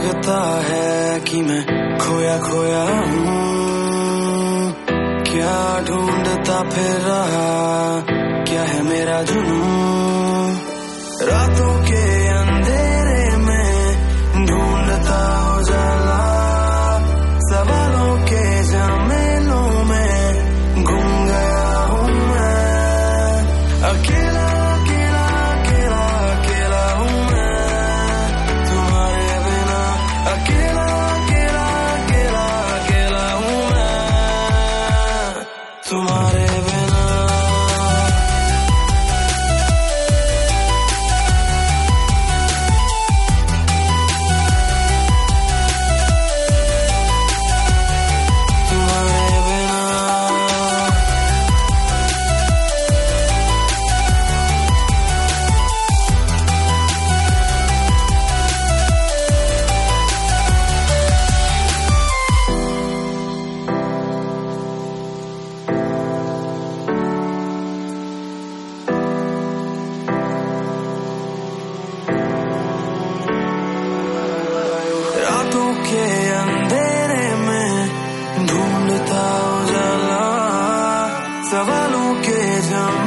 लगता है कि मैं खोया खोया हूँ, क्या ढूंढता फिर रहा, क्या है मेरा जुनून। रातों के अंधेरे में ढूंढता उजाला, सवालों के झमेलों में गुम गया हूँ मैं। अकेला अकेला अकेला अकेला हूँ मैं तुम्हारे बिना। अकेला अकेला अकेला अकेला हूँ मैं तुम्हारे बिना। रातों के अंधेरे में ढूंढता उजाला, सवालों के जम